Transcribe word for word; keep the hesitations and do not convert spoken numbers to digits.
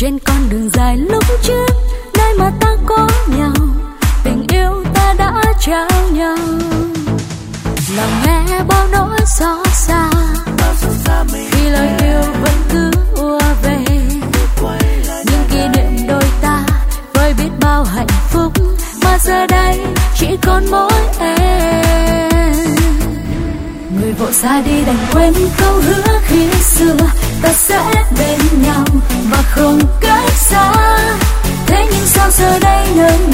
trên con đường dài lúc trước, nơi mà ta có nhau, tình yêu ta đã trao nhau. Lòng nghe bao nỗi xót xa khi lời yêu vẫn cứ ùa về, những kỷ niệm đôi ta với biết bao hạnh phúc mà giờ đây chỉ còn mỗi em. Người vội xa đi đành quên câu hứa khi xưa ta sẽ bên nhau và không cách xa. Thế nhưng sao giờ đây nơi